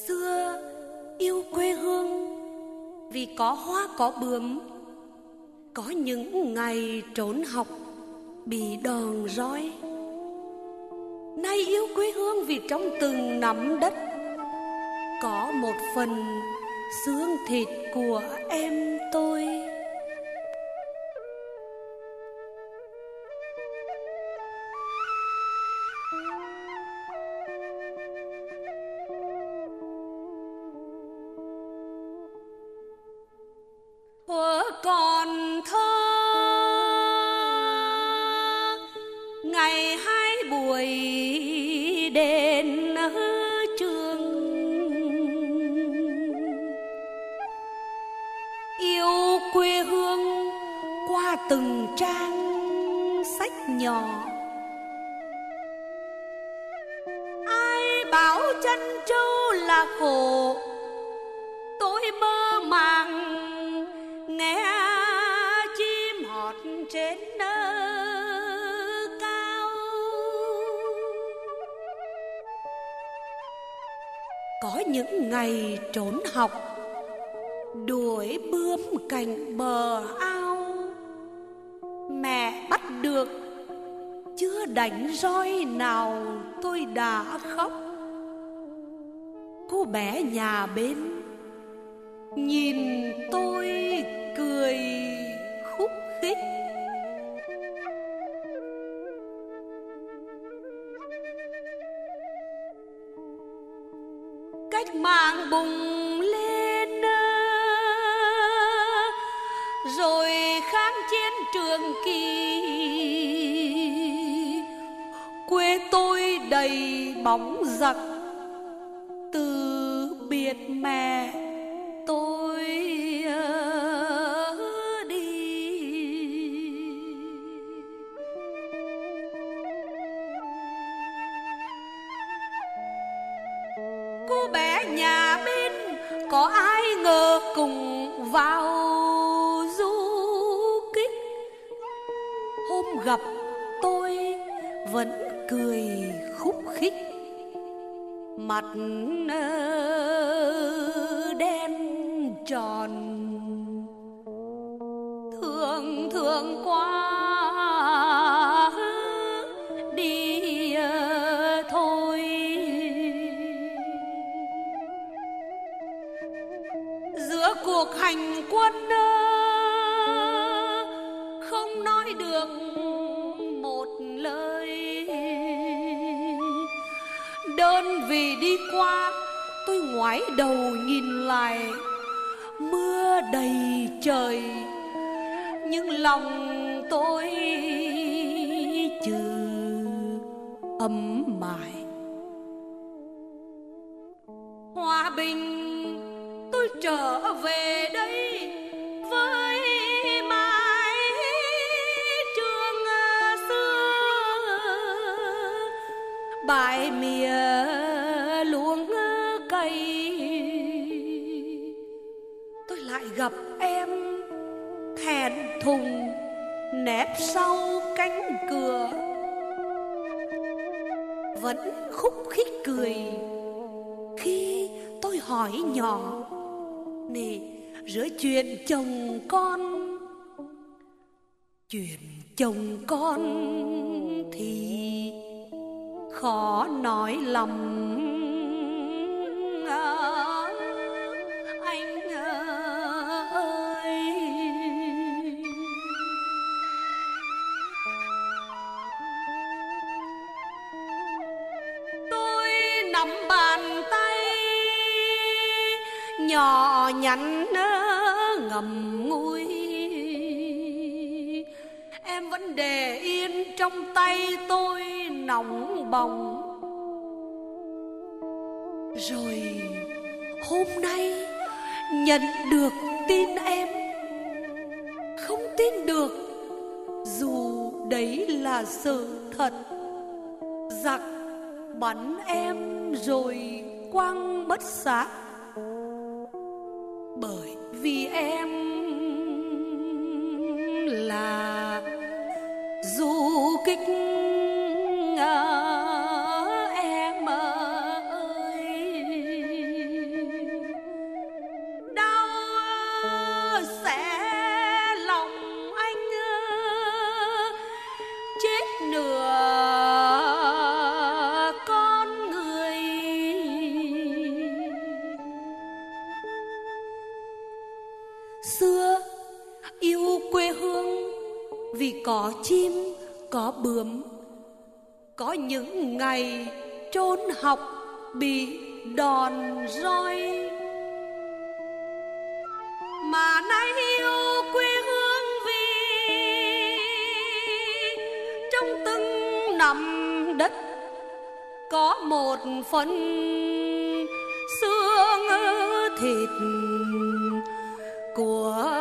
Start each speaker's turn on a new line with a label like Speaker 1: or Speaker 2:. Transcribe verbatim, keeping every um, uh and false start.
Speaker 1: Xưa yêu quê hương vì có hoa có bướm, có những ngày trốn học bị đòn roi. Nay yêu quê hương vì trong từng nắm đất có một phần xương thịt của em tôi. Thuở còn thơ ngày hai buổi đến trường, yêu quê hương qua từng trang sách nhỏ. Ai bảo chân trâu là khổ, tôi mơ màng nghe chim hót trên cao. Có những ngày trốn học đuổi bướm cạnh bờ ao, mẹ bắt được chưa đánh roi nào tôi đã khóc. Cô bé nhà bên nhìn tôi cười khúc khích. Cách mạng bùng lên rồi kháng chiến trường kỳ, quê tôi đầy bóng giặc từ biệt mẹ tôi đi. Cô bé nhà bên có ai ngờ cùng vào du kích, hôm gặp tôi vẫn cười khúc khích, mặt đen tròn. Thương thương quá đi thôi. Giữa cuộc hành quân không nói được một lời, đơn vì đi qua tôi ngoái đầu nhìn lại, mưa đầy trời nhưng lòng tôi trừ ấm mãi. Hòa bình tôi trở về đây với mái trường xưa, bãi mía luống cây. Tôi lại gặp em thẹn thùng nép sau cánh cửa, vẫn khúc khích cười khi tôi hỏi nhỏ nè, giữa chuyện chồng con, chuyện chồng con thì khó nói lắm à, anh ơi. Tôi nắm bàn tay nhỏ nhắn ngầm ngùi, em vẫn để yên trong tay tôi nóng bỏng. Rồi hôm nay nhận được tin em, không tin được dù đấy là sự thật. Giặc bắn em rồi quăng mất xác, bởi vì em là du kích à, em ơi. có chim, có bướm. Có những ngày trốn học bị đòn roi, mà nay yêu quê hương vì trong từng nắm đất có một phần xương thịt của